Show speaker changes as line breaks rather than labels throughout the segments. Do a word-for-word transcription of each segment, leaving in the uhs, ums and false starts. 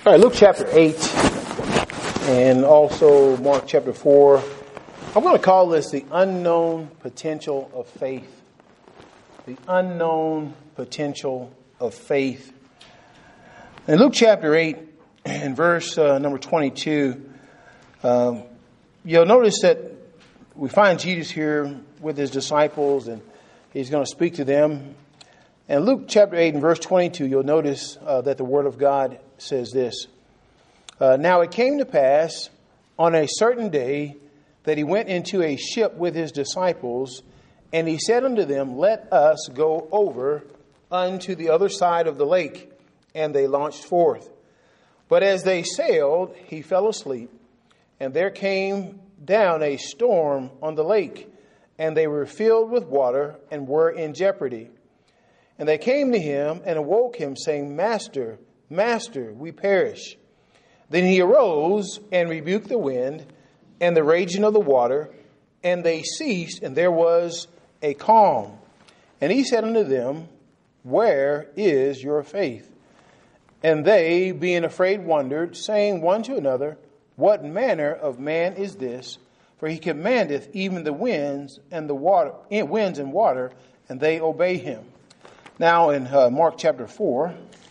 All right, Luke chapter eight and also Mark chapter four. I'm going to call this the unknown potential of faith. The unknown potential of faith. In Luke chapter eight and verse uh, number twenty-two, um, you'll notice that we find Jesus here with his disciples and he's going to speak to them. And Luke chapter eight and verse twenty-two, you'll notice uh, that the Word of God says this. Uh, now it came to pass on a certain day that he went into a ship with his disciples, and he said unto them, Let us go over unto the other side of the lake. And they launched forth. But as they sailed, he fell asleep, and there came down a storm on the lake, and they were filled with water and were in jeopardy. And they came to him and awoke him, saying, Master, Master, we perish. Then he arose and rebuked the wind and the raging of the water, and they ceased, and there was a calm. And he said unto them, Where is your faith? And they, being afraid, wondered, saying one to another, What manner of man is this? For he commandeth even the winds and the water, winds and water, and they obey him. Now in uh, Mark chapter four,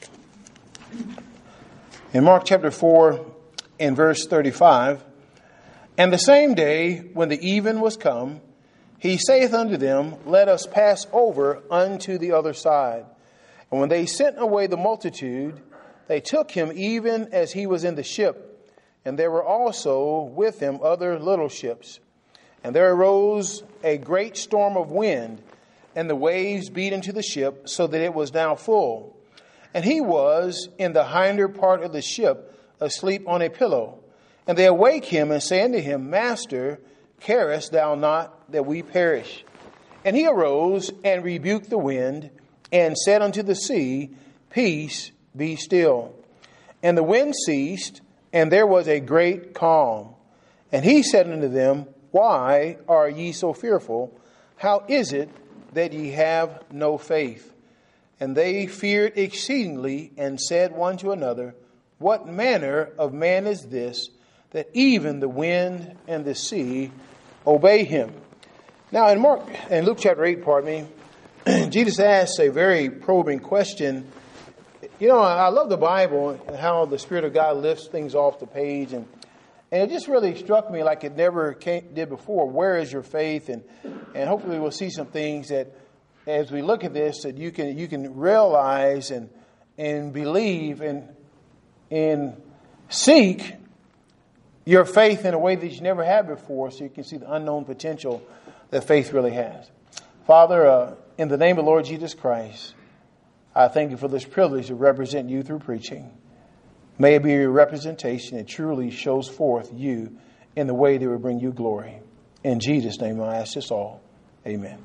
in Mark chapter four, in verse thirty-five, And the same day, when the even was come, he saith unto them, Let us pass over unto the other side. And when they sent away the multitude, they took him even as he was in the ship. And there were also with him other little ships. And there arose a great storm of wind, and the waves beat into the ship, so that it was now full. And he was in the hinder part of the ship, asleep on a pillow. And they awake him and say unto him, Master, carest thou not that we perish? And he arose and rebuked the wind, and said unto the sea, Peace, be still. And the wind ceased, and there was a great calm. And he said unto them, Why are ye so fearful? How is it that ye have no faith? And they feared exceedingly, and said one to another, What manner of man is this, that even the wind and the sea obey him? Now in Mark, in Luke chapter eight, pardon me, Jesus asks a very probing question. You know, I love the Bible and how the Spirit of God lifts things off the page, and and it just really struck me like it never came, did before. Where is your faith? And and hopefully we'll see some things that, as we look at this, that you can you can realize and and believe and and seek your faith in a way that you never had before, so you can see the unknown potential that faith really has. Father, uh, in the name of the Lord Jesus Christ, I thank you for this privilege to represent you through preaching. May it be your representation that truly shows forth you in the way that will bring you glory. In Jesus' name I ask this all. Amen.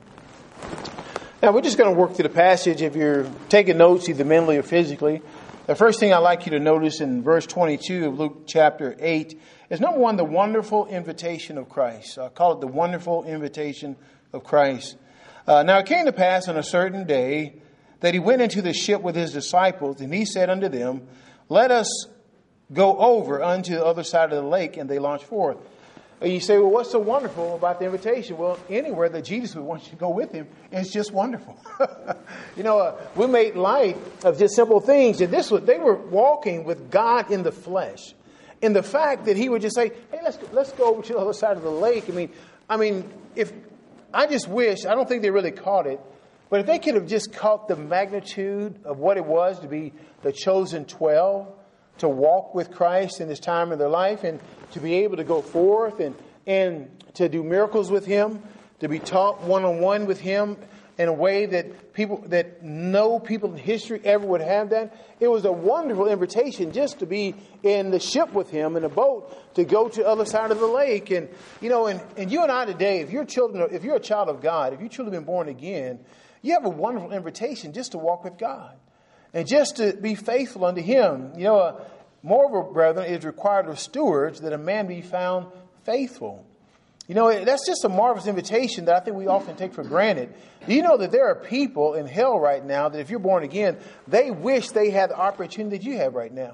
Now we're just going to work through the passage. If you're taking notes, either mentally or physically, the first thing I'd like you to notice in verse twenty-two of Luke chapter eight is, number one, the wonderful invitation of Christ. I call it the wonderful invitation of Christ. Uh, now it came to pass on a certain day that he went into the ship with his disciples, and he said unto them, Let us go over unto the other side of the lake, and they launched forth. And you say, well, what's so wonderful about the invitation? Well, anywhere that Jesus would want you to go with him is just wonderful. you know, uh, we made light of just simple things. And this was, they were walking with God in the flesh. And the fact that he would just say, hey, let's go, let's go over to the other side of the lake. I mean, I mean, if I just wish, I don't think they really caught it, but if they could have just caught the magnitude of what it was to be the chosen twelve, to walk with Christ in this time of their life, and to be able to go forth and, and to do miracles with him, to be taught one-on-one with him in a way that people, that no people in history ever would have that. It was a wonderful invitation just to be in the ship with him, in a boat, to go to the other side of the lake. And, you know, and, and you and I today, if you're children, if you're a child of God, if you've truly been born again, you have a wonderful invitation just to walk with God. And just to be faithful unto him. You know, uh, moreover, brethren, it is required of stewards that a man be found faithful. You know, that's just a marvelous invitation that I think we often take for granted. Do you know that there are people in hell right now that if you're born again, they wish they had the opportunity that you have right now?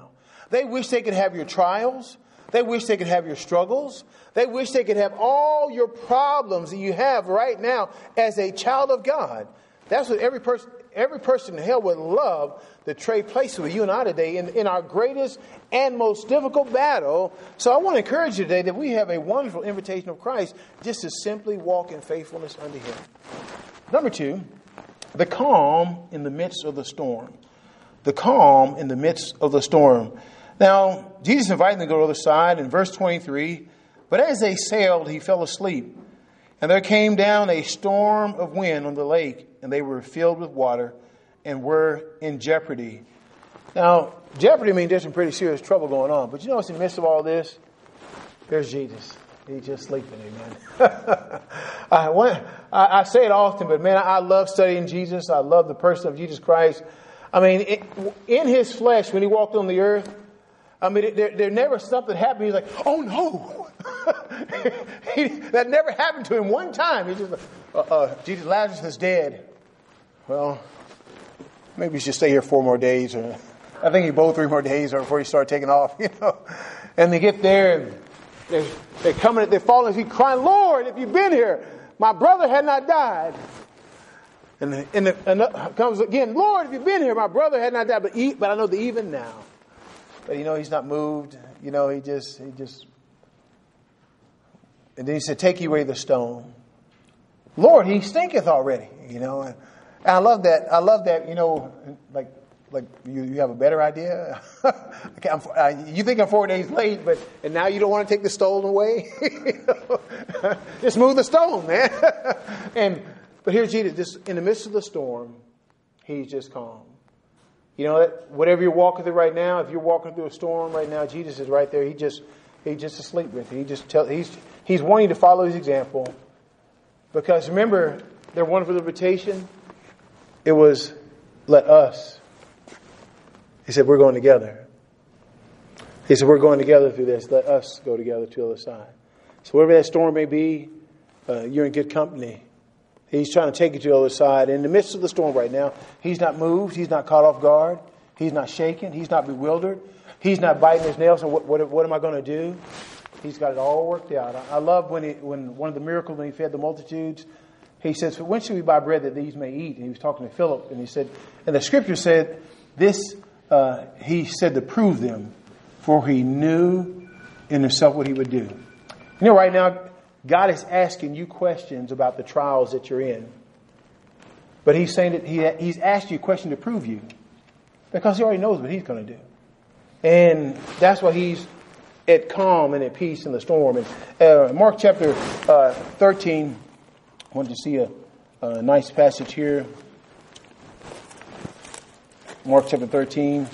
They wish they could have your trials. They wish they could have your struggles. They wish they could have all your problems that you have right now as a child of God. That's what every person, every person in hell would love to trade places with you and I today in, in our greatest and most difficult battle. So I want to encourage you today that we have a wonderful invitation of Christ just to simply walk in faithfulness unto Him. Number two, the calm in the midst of the storm. The calm in the midst of the storm. Now, Jesus invited them to go to the other side in verse twenty-three. But as they sailed, he fell asleep. And there came down a storm of wind on the lake, and they were filled with water and were in jeopardy. Now, jeopardy means there's some pretty serious trouble going on. But you know what's in the midst of all this? There's Jesus. He's just sleeping, amen. I, want, I, I say it often, but man, I love studying Jesus. I love the person of Jesus Christ. I mean, it, in His flesh, when He walked on the earth, I mean, there, there never something happened. He's like, oh no. he, that never happened to Him one time. He's just like, uh, uh, Jesus, Lazarus is dead. Well, maybe you should stay here four more days. Or I think he bowed three more days or before he started taking off, you know. And they get there and they're, they're coming, they're falling, he's crying, Lord, if you've been here, my brother had not died. And, the, and, the, and the, comes again, Lord, if you've been here, my brother had not died. But, he, but I know that even now. But you know, he's not moved. You know, he just, he just. And then he said, take ye away the stone. Lord, he stinketh already. You know, and I love that. I love that. You know, like, like you, you have a better idea. okay, I'm, uh, you think I'm four days late, but and now you don't want to take the stone away. You know? Just move the stone, man. and but here's Jesus. Just in the midst of the storm, He's just calm. You know, that whatever you're walking through right now, if you're walking through a storm right now, Jesus is right there. He just he's just asleep with you. He just tell he's he's wanting to follow His example. Because remember, their wonderful invitation, it was let us. He said, we're going together. He said, we're going together through this. Let us go together to the other side. So whatever that storm may be, uh, you're in good company. He's trying to take you to the other side. In the midst of the storm right now, He's not moved. He's not caught off guard. He's not shaken. He's not bewildered. He's not biting his nails and what, what, what am I going to do? He's got it all worked out. I, I love when he, when one of the miracles when He fed the multitudes, He says, when should we buy bread that these may eat? And He was talking to Philip, and he said, and the scripture said, this, uh, He said to prove them, for He knew in Himself what He would do. You know, right now, God is asking you questions about the trials that you're in. But He's saying that he, He's asked you a question to prove you. Because He already knows what He's going to do. And that's why He's at calm and at peace in the storm. And uh, Mark chapter uh, thirteen, I wanted to see a, a nice passage here. Mark chapter thirteen.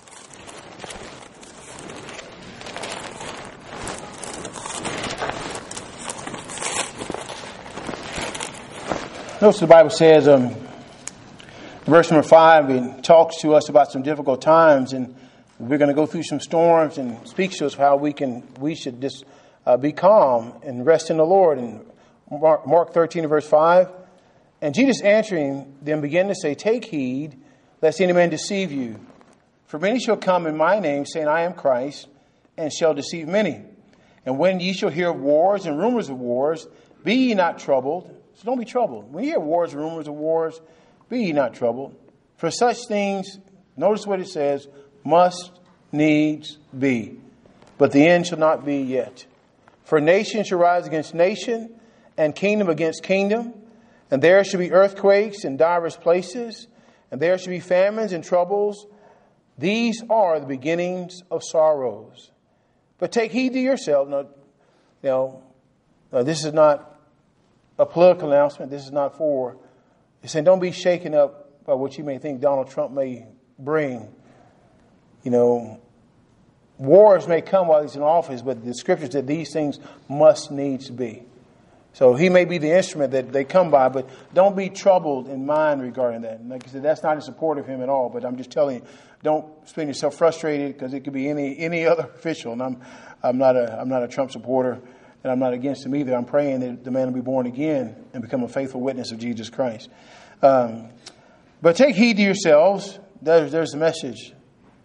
Notice the Bible says, um, verse number five, it talks to us about some difficult times, and we're going to go through some storms, and speaks to us how we can, we should just uh, be calm and rest in the Lord. And Mark, Mark thirteen, verse five, and Jesus answering them began to say, take heed, lest any man deceive you. For many shall come in my name, saying, I am Christ, and shall deceive many. And when ye shall hear of wars and rumors of wars, be ye not troubled. So don't be troubled. When you hear wars, rumors of wars, be ye not troubled. For such things, notice what it says, must needs be. But the end shall not be yet. For nation shall rise against nation, and kingdom against kingdom. And there shall be earthquakes in divers places. And there shall be famines and troubles. These are the beginnings of sorrows. But take heed to yourself. Now, you know, now this is not a political announcement. This is not for. It's saying don't be shaken up by what you may think Donald Trump may bring. You know, wars may come while he's in office, but the scripture said these things must needs be. So he may be the instrument that they come by, but don't be troubled in mind regarding that. And like I said, that's not in support of him at all. But I'm just telling you, don't spend yourself frustrated because it could be any any other official. And I'm I'm not a I'm not a Trump supporter. And I'm not against him either. I'm praying that the man will be born again and become a faithful witness of Jesus Christ. Um, but take heed to yourselves. There's, there's the message.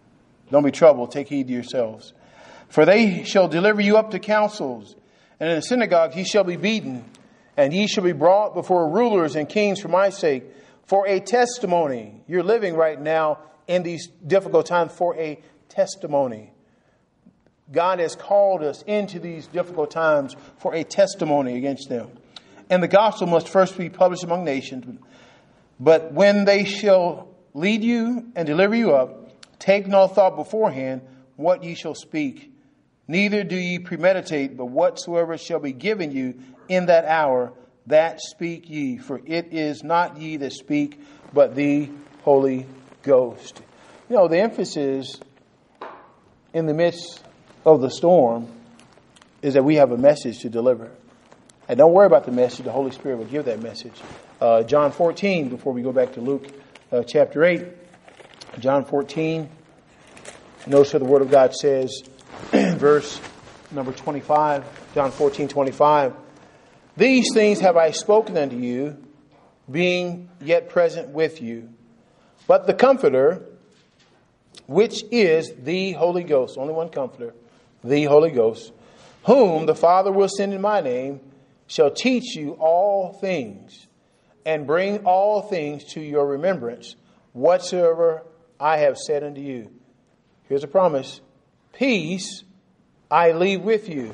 Don't be troubled. Take heed to yourselves. For they shall deliver you up to councils, and in the synagogues ye shall be beaten, and ye shall be brought before rulers and kings for my sake, for a testimony. You're living right now in these difficult times for a testimony. God has called us into these difficult times for a testimony against them. And the gospel must first be published among nations. But when they shall lead you and deliver you up, take no thought beforehand what ye shall speak. Neither do ye premeditate, but whatsoever shall be given you in that hour, that speak ye. For it is not ye that speak, but the Holy Ghost. You know, the emphasis in the midst of the storm is that we have a message to deliver. And don't worry about the message. The Holy Spirit will give that message. Uh, John fourteen, before we go back to Luke uh, chapter eight. John fourteen. Notice what the Word of God says, verse number twenty-five. John fourteen, twenty-five. These things have I spoken unto you, being yet present with you. But the Comforter, which is the Holy Ghost, only one Comforter, the Holy Ghost, whom the Father will send in my name, shall teach you all things, and bring all things to your remembrance, whatsoever I have said unto you. Here's a promise. Peace I leave with you.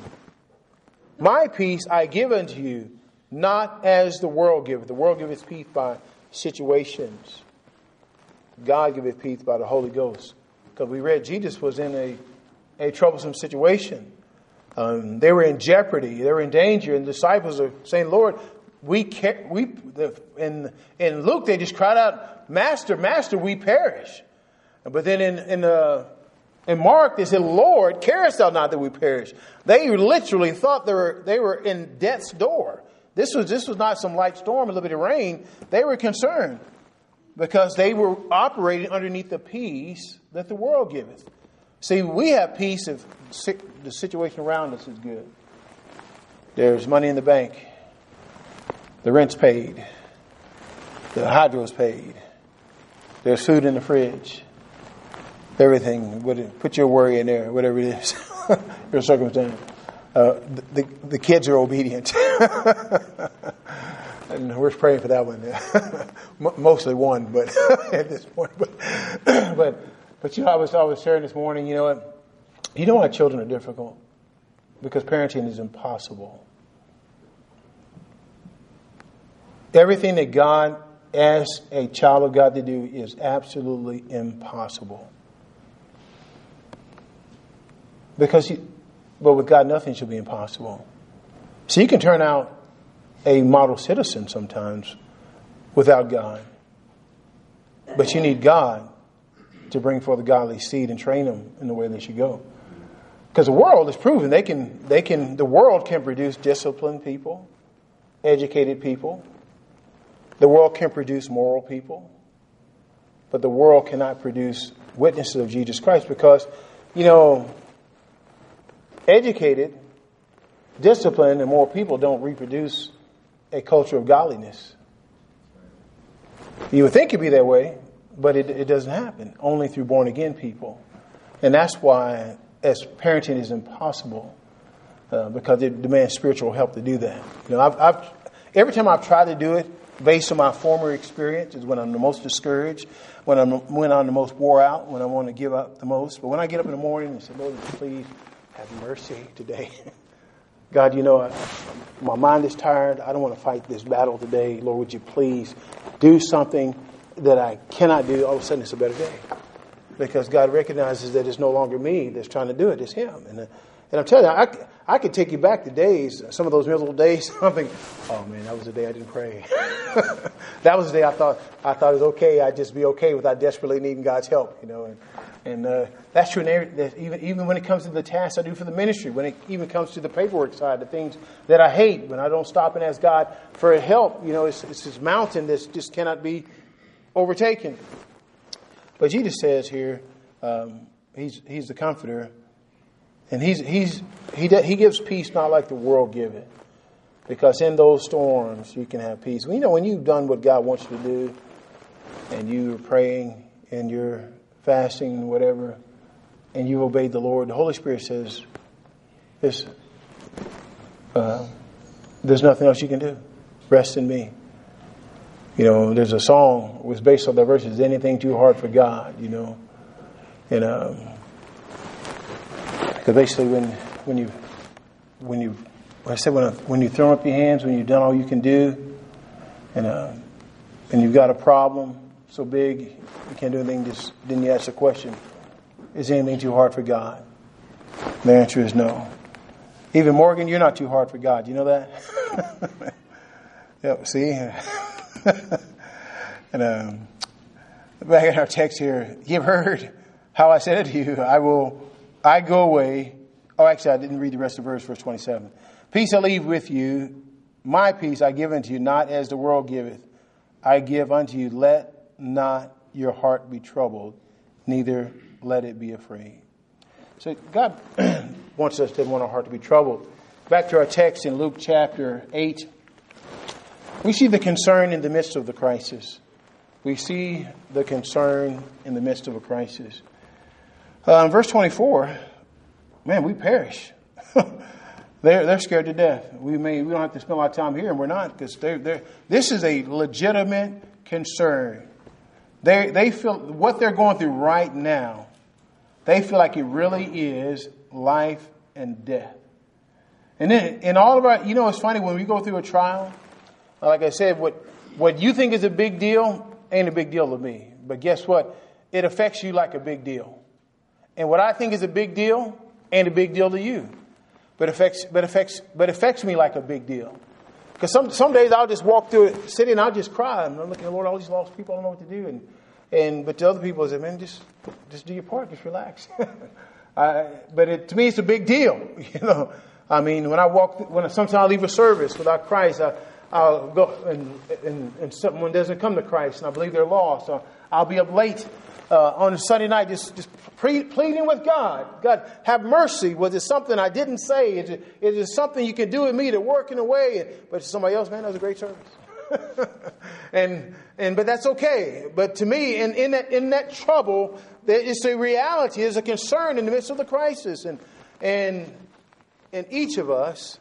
My peace I give unto you, not as the world giveth. The world giveth peace by situations. God giveth peace by the Holy Ghost. Because we read Jesus was in a, a troublesome situation. Um, they were in jeopardy. They were in danger. And the disciples are saying, Lord, we can't, we, the, in, in Luke, they just cried out, Master, Master, we perish. But then in, in, uh, in Mark, they said, Lord, carest thou not that we perish? They literally thought they were, they were in death's door. This was, this was not some light storm, a little bit of rain. They were concerned because they were operating underneath the peace that the world giveth. See, we have peace if the situation around us is good. There's money in the bank. The rent's paid. The hydro's paid. There's food in the fridge. Everything. Put your worry in there, whatever it is. Your circumstance. Uh, the, the kids are obedient. And we're praying for that one. Mostly one, but at this point. But, but But you know, I was I was sharing this morning, you know what? You know why children are difficult? Because parenting is impossible. Everything that God asks a child of God to do is absolutely impossible. Because, you, but with God, nothing should be impossible. So you can turn out a model citizen sometimes without God. But you need God to bring forth a godly seed and train them in the way they should go. Because the world is proven they can, they can, the world can produce disciplined people, educated people. The world can produce moral people. But the world cannot produce witnesses of Jesus Christ because, you know, educated, disciplined, and moral people don't reproduce a culture of godliness. You would think it'd be that way. But it, it doesn't happen, only through born-again people. And that's why as parenting is impossible, uh, because it demands spiritual help to do that. You know, I've, I've, every time I've tried to do it, based on my former experience, is when I'm the most discouraged, when I'm when I'm the most wore out, when I want to give up the most. But when I get up in the morning and say, Lord, please have mercy today. God, you know, I, my mind is tired. I don't want to fight this battle today. Lord, would you please do something that I cannot do? All of a sudden it's a better day. Because God recognizes that it's no longer me that's trying to do it, it's Him. And, uh, and I'm telling you, I, I could take you back to days, some of those miserable days. I'm thinking, oh man, that was the day I didn't pray. That was the day I thought I thought it was okay. I'd just be okay without desperately needing God's help, you know. And, and uh, that's true in every, even, even when it comes to the tasks I do for the ministry, when it even comes to the paperwork side, the things that I hate, when I don't stop and ask God for help, you know, it's, it's this mountain that just cannot be overtaken. But Jesus says here, um, he's he's the Comforter, and he's he's he he gives peace not like the world give it, because in those storms you can have peace. Well, you know, when you've done what God wants you to do, and you're praying and you're fasting, whatever, and you've obeyed the Lord, the Holy Spirit says, this, uh, there's nothing else you can do. Rest in me. You know, there's a song that was based on that verse, is anything too hard for God, you know. And um, because basically when when you when you I said when when you throw up your hands, when you've done all you can do, and uh, and you've got a problem so big you can't do anything, just then you ask the question, is anything too hard for God? And the answer is no. Even Morgan, you're not too hard for God. You know that? Yep, see? And um, back in our text here, you've heard how I said to you, I will, I go away. Oh, actually, I didn't read the rest of the verse, verse twenty-seven. Peace I leave with you. My peace I give unto you, not as the world giveth. I give unto you. Let not your heart be troubled, neither let it be afraid. So God wants us to want our heart to be troubled. Back to our text in Luke chapter eight. We see the concern in the midst of the crisis. We see the concern in the midst of a crisis. Uh, in verse twenty-four, man, we perish. they're they're scared to death. We may we don't have to spend a lot of time here, and we're not, because they're they're. This is a legitimate concern. They they feel what they're going through right now. They feel like it really is life and death. And then in all of our, you know, it's funny when we go through a trial. Like I said, what what you think is a big deal ain't a big deal to me. But guess what? It affects you like a big deal. And what I think is a big deal ain't a big deal to you. But affects but affects but affects me like a big deal. Because some some days I'll just walk through a city and I'll just cry. And I'm looking at the Lord, all these lost people, I don't know what to do. And and but to other people, I say, man, just just do your part, just relax. I, but it, to me, it's a big deal. You know, I mean, when I walk, when sometimes I leave a service without Christ, I. I'll go and, and, and someone doesn't come to Christ and I believe they're lost. So I'll be up late uh, on a Sunday night just, just pre- pleading with God. God, have mercy. Was it something I didn't say? Is it, is it something you can do with me to work in a way? But to somebody else, man, that was a great service. and and but that's okay. But to me, in, in that in that trouble, there is a reality, there's a concern in the midst of the crisis. And and and each of us,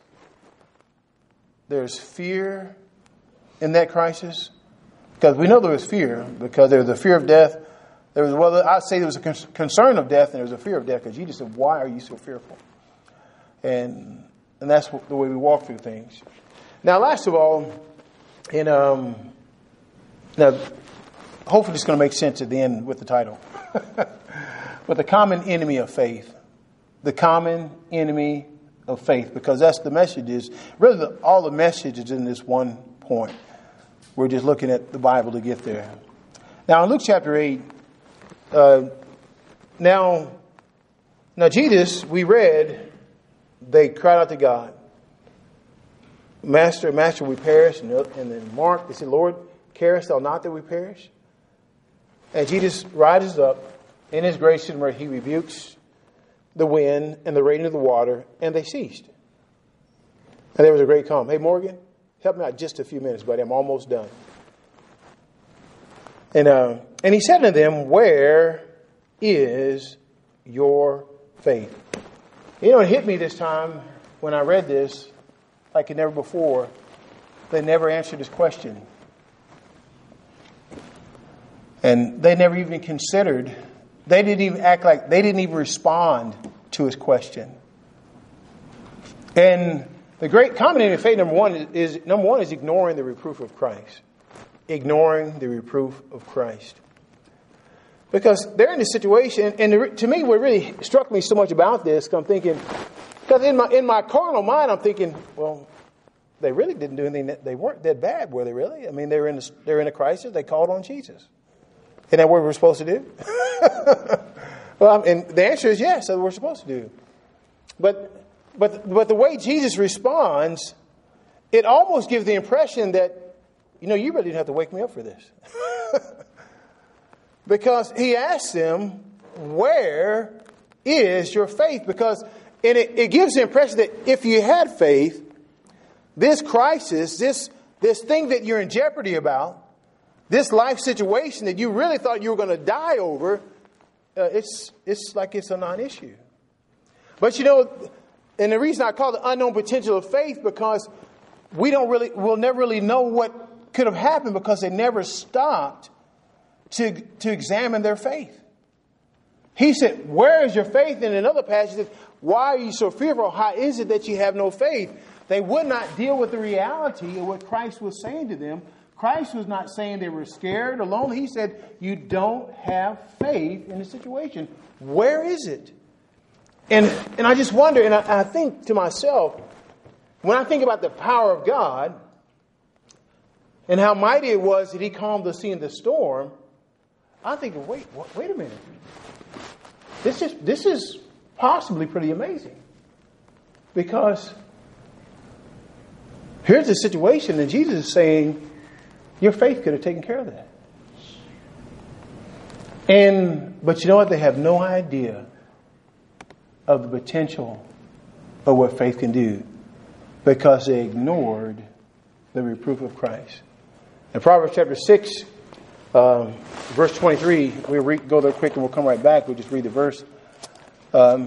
there's fear in that crisis, because we know there was fear, because there was a fear of death. There was, well, I'd say there was a concern of death and there was a fear of death, because Jesus said, why are you so fearful? And and that's the way we walk through things. Now, last of all, in um, now, hopefully it's going to make sense at the end with the title. But the common enemy of faith. The common enemy of faith, because that's the message is really the, all the message is in this one point. We're just looking at the Bible to get there. Now in Luke chapter eight, uh, now, now Jesus, we read, they cried out to God, Master, Master, we perish. And, and then Mark, they said, Lord, carest thou not that we perish? And Jesus rises up in his grace and mercy, he rebukes the wind and the raging of the water, and they ceased. And there was a great calm. Hey, Morgan, help me out just a few minutes, buddy. I'm almost done. And uh, and he said to them, where is your faith? You know, it hit me this time when I read this, like never before. They never answered his question. And they never even considered. They didn't even act like, they didn't even respond to his question. And the great common enemy of faith, number one, is number one is ignoring the reproof of Christ. Ignoring the reproof of Christ. Because they're in this situation, and to me, what really struck me so much about this, I'm thinking, because in my in my carnal mind, I'm thinking, well, they really didn't do anything. That, they weren't that bad, were they really? I mean, they were in a, they were in a crisis. They called on Jesus. Isn't that what we're supposed to do? Well, and the answer is yes, that's what we're supposed to do. But but but the way Jesus responds, it almost gives the impression that, you know, you really didn't have to wake me up for this. Because he asks them, where is your faith? Because and it, it gives the impression that if you had faith, this crisis, this this thing that you're in jeopardy about, this life situation that you really thought you were going to die over, uh, it's it's like it's a non-issue. But you know, and the reason I call it the unknown potential of faith, because we don't really, we'll never really know what could have happened, because they never stopped to to examine their faith. He said, "Where is your faith?" And in another passage, he said, "Why are you so fearful? How is it that you have no faith?" They would not deal with the reality of what Christ was saying to them. Christ was not saying they were scared or lonely. He said, you don't have faith in the situation. Where is it? And and I just wonder, and I, I think to myself, when I think about the power of God and how mighty it was that he calmed the sea in the storm, I think, wait, wait a minute. This is this is possibly pretty amazing. Because here's the situation, and Jesus is saying, your faith could have taken care of that. And but you know what? They have no idea of the potential of what faith can do, because they ignored the reproof of Christ. In Proverbs chapter six, um, verse twenty-three, we'll re- go there quick and we'll come right back. We'll just read the verse. Um,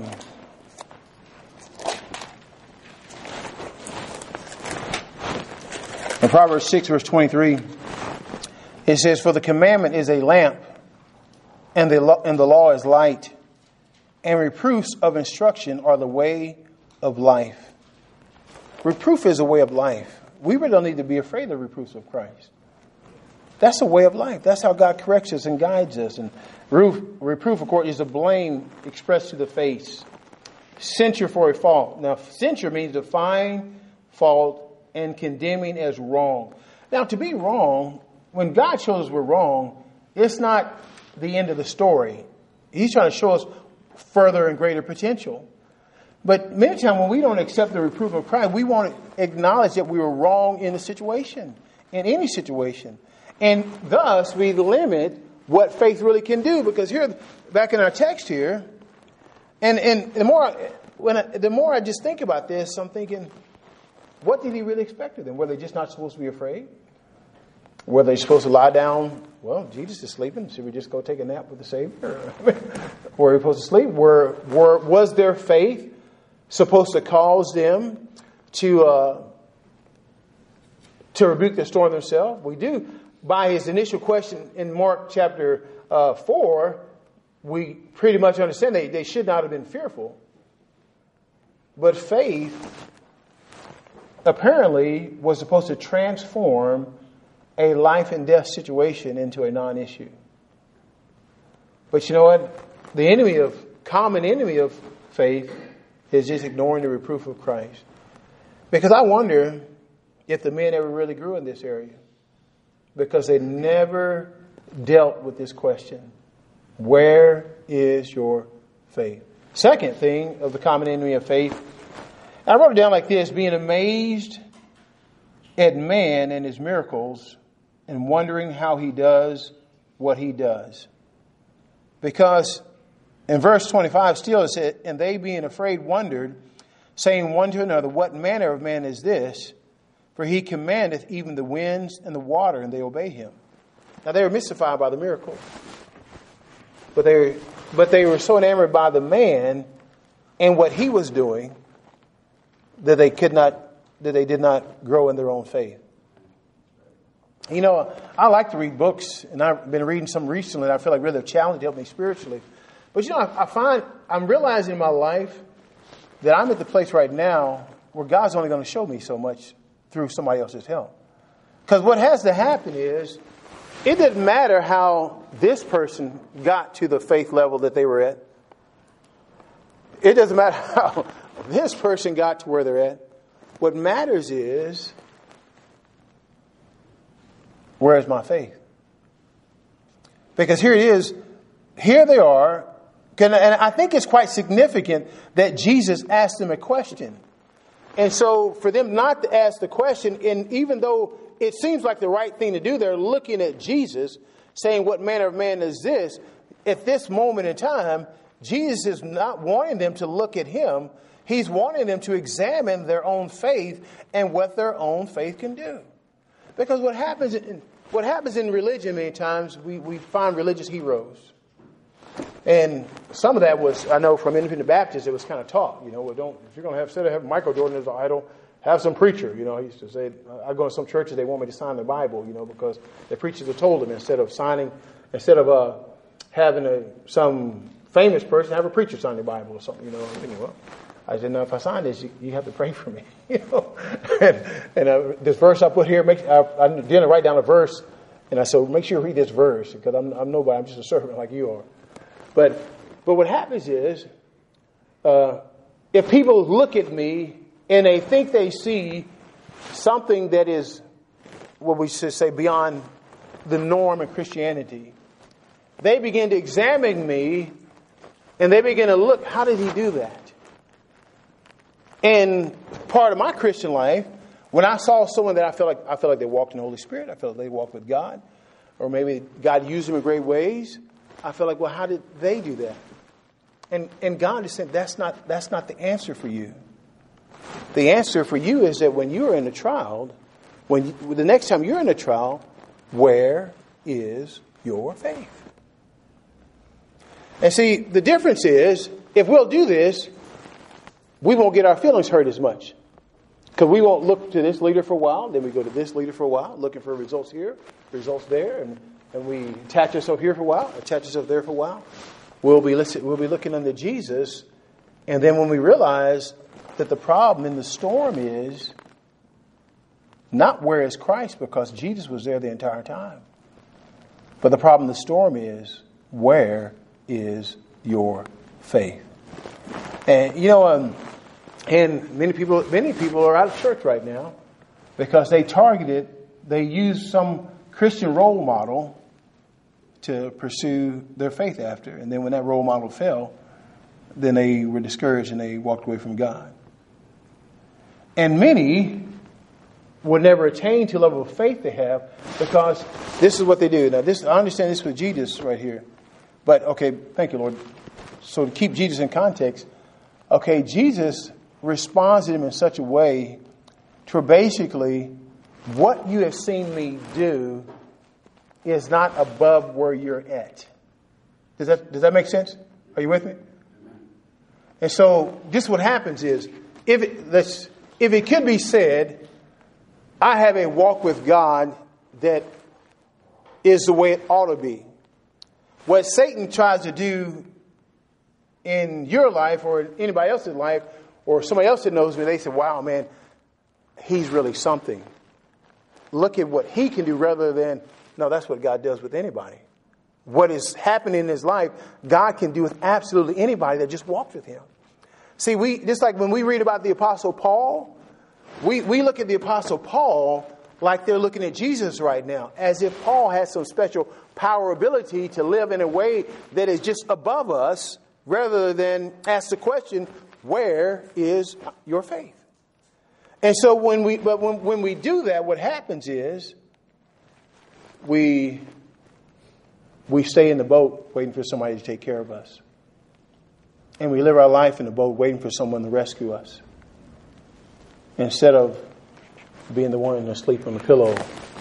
in Proverbs six, verse twenty-three, it says, "For the commandment is a lamp, and the law, and the law is light, and reproofs of instruction are the way of life." Reproof is a way of life. We really don't need to be afraid of the reproofs of Christ. That's a way of life. That's how God corrects us and guides us. And reproof, of course, is a blame expressed to the face. Censure for a fault. Now, censure means to find fault and condemning as wrong. Now, to be wrong, when God shows us we're wrong, it's not the end of the story. He's trying to show us further and greater potential. But many times when we don't accept the reproof of Christ, we won't acknowledge that we were wrong in a situation, in any situation. And thus we limit what faith really can do. Because here, back in our text here, and, and the more when I, the more I just think about this, I'm thinking, what did he really expect of them? Were they just not supposed to be afraid? Were they supposed to lie down? Well, Jesus is sleeping. Should we just go take a nap with the Savior? Were we supposed to sleep? Were, were was their faith supposed to cause them to uh, to rebuke the storm themselves? We do. By his initial question in Mark chapter uh, four, we pretty much understand they, they should not have been fearful. But faith apparently was supposed to transform a life and death situation into a non-issue. But you know what? The enemy of, common enemy of faith is just ignoring the reproof of Christ. Because I wonder if the men ever really grew in this area. Because they never dealt with this question. Where is your faith? Second thing of the common enemy of faith, I wrote it down like this: being amazed at man and his miracles and wondering how he does what he does. Because in verse twenty-five still it said, "And they being afraid wondered, saying one to another, what manner of man is this? For he commandeth even the winds and the water, and they obey him." Now they were mystified by the miracle. But they, but they were so enamored by the man and what he was doing that they could not, that they did not grow in their own faith. You know, I like to read books, and I've been reading some recently that I feel like really have challenged, helped me spiritually. But you know, I, I find, I'm realizing in my life that I'm at the place right now where God's only going to show me so much through somebody else's help. Because what has to happen is, it doesn't matter how this person got to the faith level that they were at. It doesn't matter how this person got to where they're at. What matters is, where is my faith? Because here it is. Here they are. And I think it's quite significant that Jesus asked them a question. And so for them not to ask the question, and even though it seems like the right thing to do, they're looking at Jesus, saying, what manner of man is this? At this moment in time, Jesus is not wanting them to look at him. He's wanting them to examine their own faith and what their own faith can do. Because what happens in, what happens in religion many times, we, we find religious heroes. And some of that was, I know from Independent Baptists, it was kind of taught, you know, well, don't, if you're going to have, instead of having Michael Jordan as an idol, have some preacher. You know, I used to say, I go to some churches, they want me to sign the Bible, you know, because the preachers have told them instead of signing, instead of uh, having a, some famous person, have a preacher sign the Bible or something, you know. I'm thinking, well, I said, no, if I sign this, you, you have to pray for me, you know. and and uh, this verse I put here, make, I, I didn't write down a verse, and I said, make sure you read this verse, because I'm, I'm nobody, I'm just a servant like you are. But but what happens is, uh, if people look at me and they think they see something that is, what we should say, beyond the norm in Christianity, they begin to examine me and they begin to look, how did he do that? And part of my Christian life, when I saw someone that I felt like I felt like they walked in the Holy Spirit, I felt like they walked with God, or maybe God used them in great ways, I felt like, well, how did they do that? And and God is saying that's not that's not the answer for you. The answer for you is that when you are in a trial, when you, the next time you're in a trial, where is your faith? And see, the difference is, if we'll do this, we won't get our feelings hurt as much. Because we won't look to this leader for a while, then we go to this leader for a while, looking for results here, results there, and, and we attach ourselves here for a while, attach ourselves there for a while. We'll be listen, we'll be looking unto Jesus, and then when we realize that the problem in the storm is not where is Christ, because Jesus was there the entire time. But the problem in the storm is, where is your faith? And you know, um, and many people, many people are out of church right now because they targeted, they used some Christian role model to pursue their faith after, and then when that role model fell, then they were discouraged and they walked away from God. And many will never attain to the level of faith they have because this is what they do. Now, this I understand this with Jesus right here. But, okay, thank you, Lord. So to keep Jesus in context, okay, Jesus responds to him in such a way to basically, what you have seen me do is not above where you're at. Does that, does that make sense? Are you with me? And so this what happens is, if it, let's, if it could be said, I have a walk with God that is the way it ought to be. What Satan tries to do in your life or in anybody else's life or somebody else that knows me, they say, wow, man, he's really something. Look at what he can do rather than, no, that's what God does with anybody. What is happening in his life, God can do with absolutely anybody that just walks with him. See, we just like when we read about the Apostle Paul, we, we look at the Apostle Paul like they're looking at Jesus right now, as if Paul has some special power ability to live in a way that is just above us, rather than ask the question, where is your faith? And so when we, but when, when we do that, what happens is we, we stay in the boat waiting for somebody to take care of us. And we live our life in the boat waiting for someone to rescue us, instead of being the one asleep on the pillow,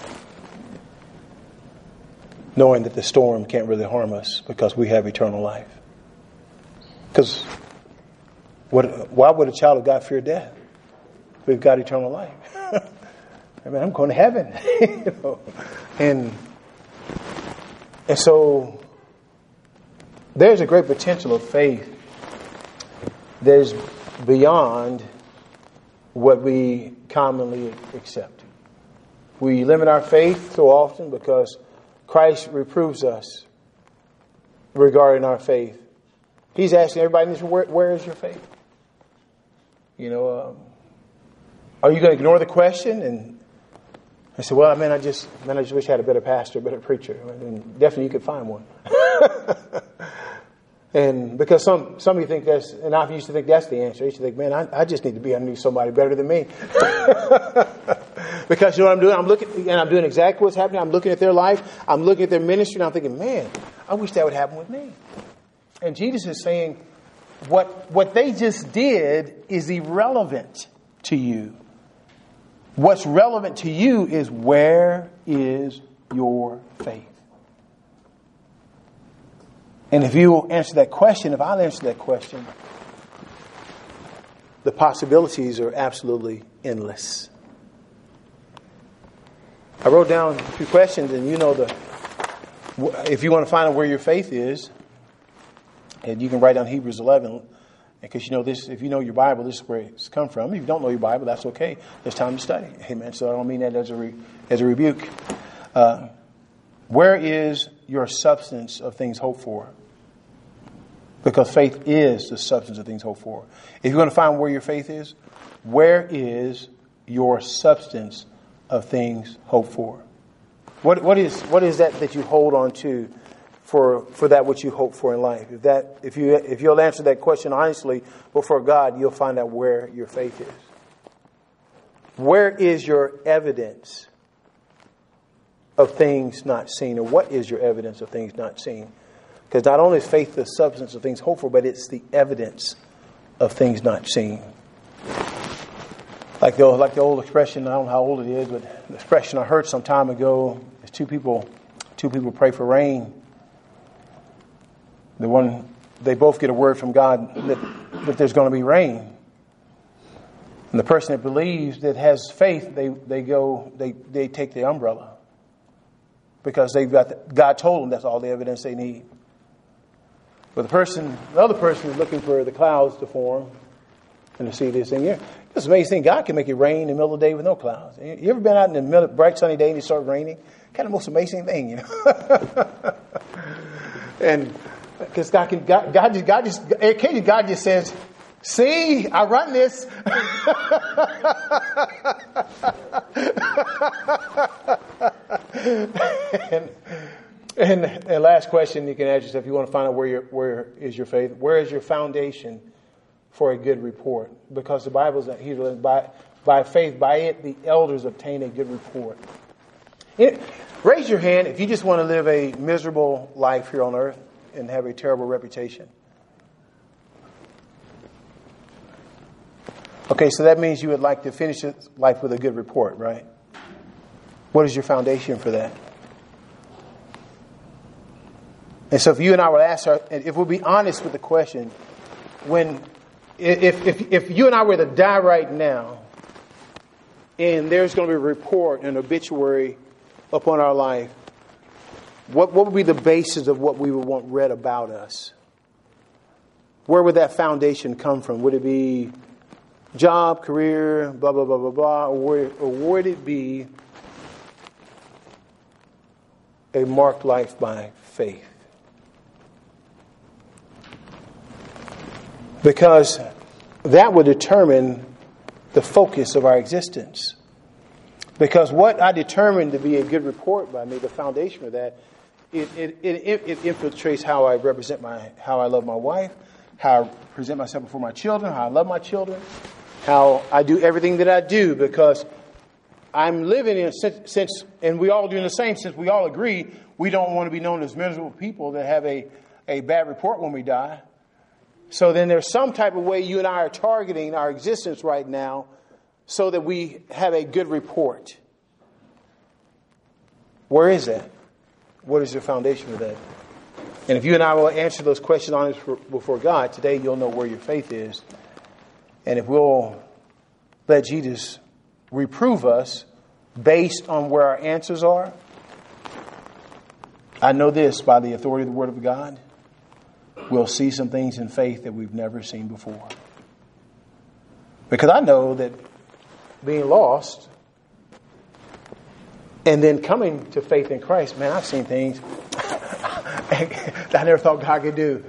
knowing that the storm can't really harm us because we have eternal life. Because what, why would a child of God fear death? We've got eternal life. I mean, I'm going to heaven. you know? And and so there's a great potential of faith that is beyond what we commonly accept. We limit our faith so often because Christ reproves us regarding our faith. He's asking everybody in this room, where, where is your faith? You know, um, are you going to ignore the question? And I said, well, man, I just, man, I just wish I had a better pastor, a better preacher. And definitely you could find one. And because some some of you think that's, and I used to think that's the answer. I used to think, man, I, I just need to be under somebody better than me. Because you know what I'm doing? I'm looking, and I'm doing exactly what's happening. I'm looking at their life. I'm looking at their ministry, and I'm thinking, man, I wish that would happen with me. And Jesus is saying, what what they just did is irrelevant to you. What's relevant to you is, where is your faith? And if you answer that question, if I'll answer that question, the possibilities are absolutely endless. I wrote down a few questions, and you know, the if you want to find out where your faith is, and you can write down Hebrews eleven, because you know this. If you know your Bible, this is where it's come from. If you don't know your Bible, that's okay. There's time to study. Amen. So I don't mean that as a re, as a rebuke. Uh, where is your substance of things hoped for? Because faith is the substance of things hoped for. If you're going to find where your faith is, where is your substance of things hoped for? What what is what is that that you hold on to for for that which you hope for in life? If that if you if you'll answer that question honestly before God, you'll find out where your faith is. Where is your evidence of things not seen, or what is your evidence of things not seen? Because not only is faith the substance of things hoped for, but it's the evidence of things not seen. Like the, like the old expression, I don't know how old it is, but the expression I heard some time ago is two people, two people pray for rain. The one, they both get a word from God that, that there's going to be rain. And the person that believes, that has faith, they, they go, they, they take the umbrella. Because they've got, the, God told them that's all the evidence they need. But the person, the other person is looking for the clouds to form and to see this thing here. It's amazing. God can make it rain in the middle of the day with no clouds. You ever been out in the middle, bright sunny day and it starts raining? Kind of the most amazing thing, you know. And because God can, God, God just, God just, occasionally God just says, "See, I run this." and, and, and last question you can ask yourself, if you want to find out where your, where is your faith, where is your foundation for a good report? Because the Bible is that he by by faith, by it the elders obtain a good report. It, raise your hand if you just want to live a miserable life here on earth and have a terrible reputation. Okay, so that means you would like to finish life with a good report, right? What is your foundation for that? And so if you and I would ask our, if we'll be honest with the question, when, if, if, if you and I were to die right now, and there's going to be a report, an obituary upon our life, what, what would be the basis of what we would want read about us? Where would that foundation come from? Would it be job, career, blah, blah, blah, blah, blah, or would, or would it be a marked life by faith? Because that would determine the focus of our existence. Because what I determine to be a good report by me, the foundation of that, it, it, it, it infiltrates how I represent my, how I love my wife, how I present myself before my children, how I love my children, how I do everything that I do, because I'm living in a sense, sense, and we all do in the same sense, we all agree we don't want to be known as miserable people that have a, a bad report when we die. So then there's some type of way you and I are targeting our existence right now so that we have a good report. Where is that? What is your foundation for that? And if you and I will answer those questions honest before God, today you'll know where your faith is. And if we'll let Jesus reprove us based on where our answers are, I know this, by the authority of the Word of God, we'll see some things in faith that we've never seen before. Because I know that being lost and then coming to faith in Christ, man, I've seen things that I never thought God could do.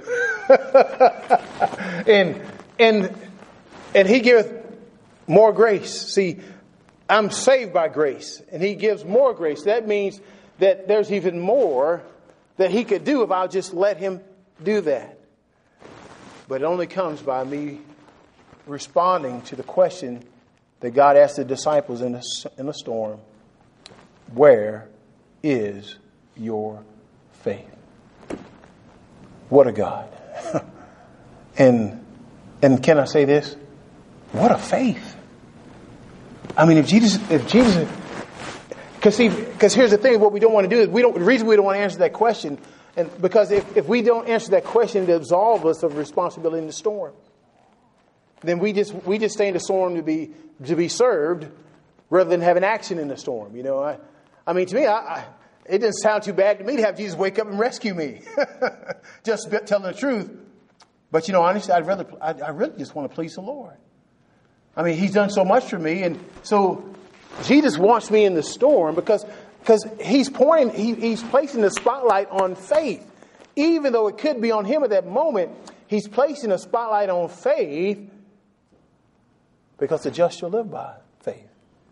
and and and He giveth more grace. See, I'm saved by grace, and He gives more grace. That means that there's even more that He could do if I'll just let Him do that. But it only comes by me responding to the question that God asked the disciples in the, in the storm. Where is your faith? What a God. and and can I say this? What a faith. I mean, if Jesus, if Jesus, because see, because here's the thing, what we don't want to do is we don't, the reason we don't want to answer that question And because if, if we don't answer that question to absolve us of responsibility in the storm, then we just we just stay in the storm to be to be served rather than having action in the storm. You know, I, I mean, to me, I, I, it didn't sound too bad to me to have Jesus wake up and rescue me, just telling the truth. But you know, honestly, I'd rather I, I really just want to please the Lord. I mean, He's done so much for me, and so Jesus wants me in the storm because because He's pointing, he, He's placing the spotlight on faith, even though it could be on Him at that moment. He's placing a spotlight on faith because the just shall live by faith,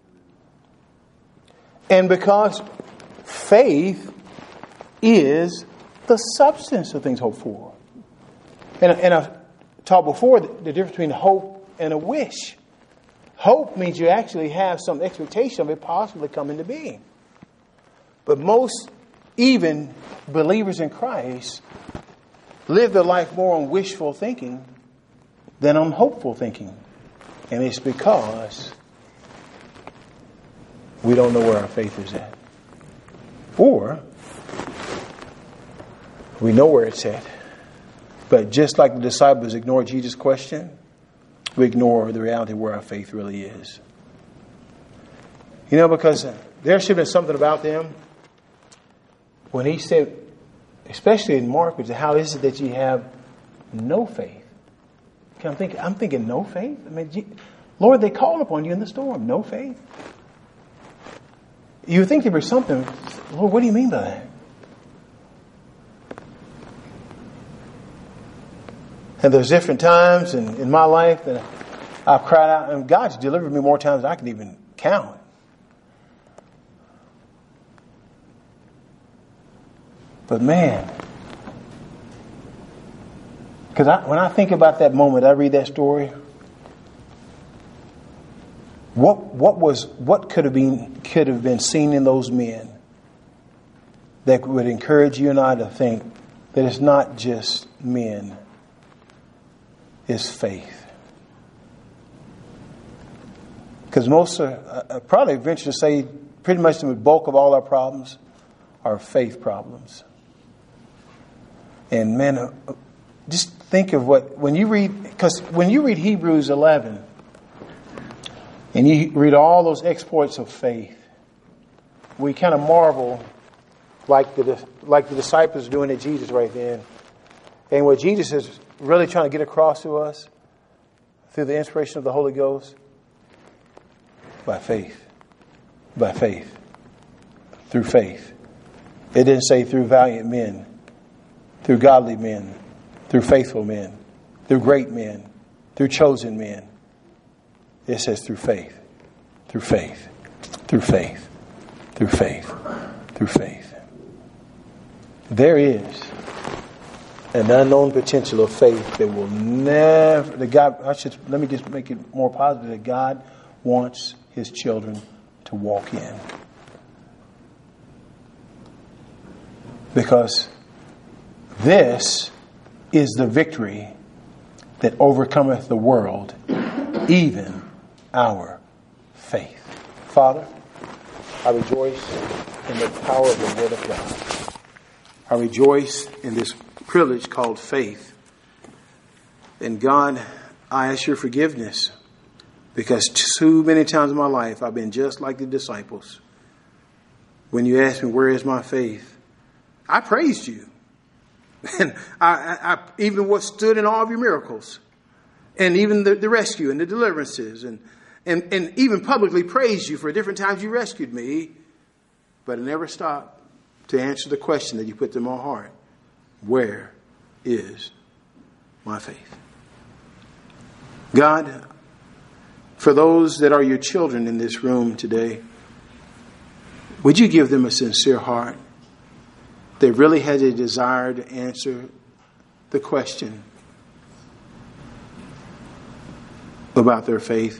and because faith is the substance of things hoped for. And, and I've talked before the, the difference between hope and a wish. Hope means you actually have some expectation of it possibly coming to being. But most, even believers in Christ, live their life more on wishful thinking than on hopeful thinking. And it's because we don't know where our faith is at. Or we know where it's at. But just like the disciples ignored Jesus' question, we ignore the reality of where our faith really is. You know, because there should have been something about them when He said, especially in Mark, which is how is it that you have no faith? I'm thinking, I'm thinking no faith? I mean, Lord, they called upon you in the storm. No faith? You would think there was something. Lord, what do you mean by that? And there's different times in, in my life that I've cried out, and God's delivered me more times than I can even count. But man, because I, when I think about that moment, I read that story. What what was what could have been could have been seen in those men that would encourage you and I to think that it's not just men, it's faith. Because most are uh, probably venture to say pretty much the bulk of all our problems are faith problems. And man, uh, just think of what when you read because when you read Hebrews eleven. And you read all those exploits of faith, we kind of marvel like the like the disciples are doing at Jesus right then. And what Jesus is really trying to get across to us through the inspiration of the Holy Ghost, by faith. By faith. Through faith. It didn't say through valiant men, through godly men, through faithful men, through great men, through chosen men. It says through faith, through faith, through faith, through faith, through faith. There is an unknown potential of faith that will never, that God, I should, let me just make it more positive, that God wants His children to walk in. Because this is the victory that overcometh the world, even our faith. Father, I rejoice in the power of the Word of God. I rejoice in this privilege called faith. And God, I ask your forgiveness because too many times in my life I've been just like the disciples. When you asked me, where is my faith? I praised you. And I, I, I even what stood in all of your miracles. And even the, the rescue and the deliverances and And, and even publicly praised you for different times you rescued me. But I never stopped to answer the question that you put in my heart. Where is my faith? God, for those that are your children in this room today, would you give them a sincere heart that really has a desire to answer the question about their faith?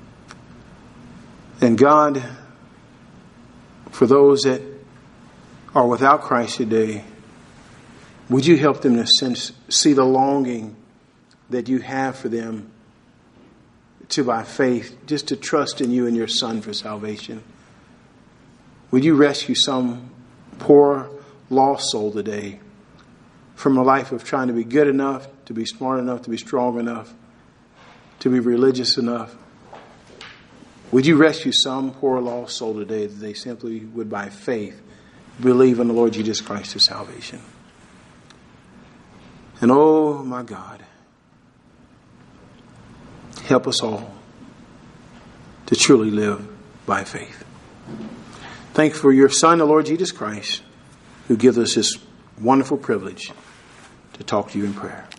And God, for those that are without Christ today, would you help them to sense, see the longing that you have for them to, by faith, just to trust in you and your Son for salvation? Would you rescue some poor lost soul today from a life of trying to be good enough, to be smart enough, to be strong enough, to be religious enough. Would you rescue some poor lost soul today that they simply would, by faith, believe in the Lord Jesus Christ for salvation? And oh my God, help us all to truly live by faith. Thank you for your Son, the Lord Jesus Christ, who gives us this wonderful privilege to talk to you in prayer.